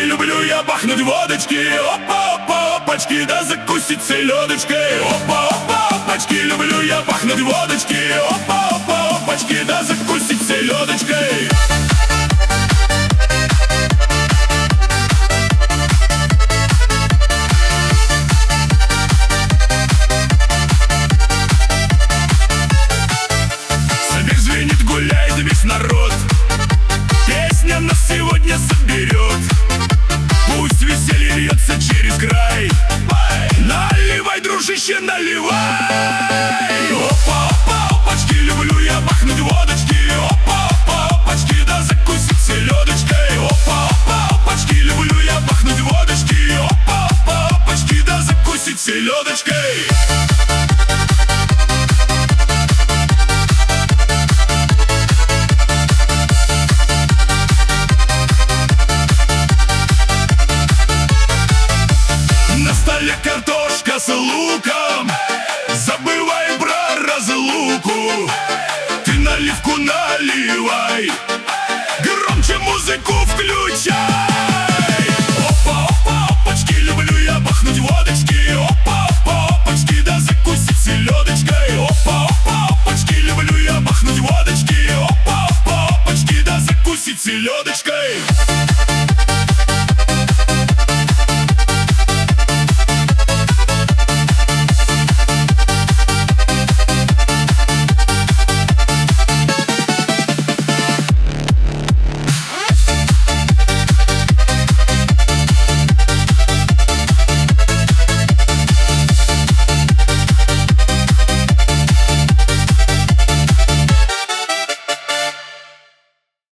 люблю я бахнуть водочки. Опа-опа, опачки, да закусить селедочкой. Опа-опа, опачки, люблю я бахнуть водочки. Опа-опа, опачки, да закусить селедочкой. Звенит, гуляет весь народ, песня нас сегодня соберет. Пусть веселье льется через край. Наливай, дружище, наливай. Опа-опа, опачки, люблю я бахнуть водочки. Опа-опа, опачки, да закусить селедочкой. Опа-опа, опачки, люблю я бахнуть водочки. Опа-опа, опачки, да закусить селедочкой. Картошка с луком, забывай про разлуку. Ты наливку наливай, громче музыку включай. Опа-опа, опачки, люблю я бахнуть водочки. Опа-опа, опачки, да закусить селедочкой. Опа-опа, опачки, люблю я бахнуть водочки. Опа-опа, опачки, да закусить селедочкой.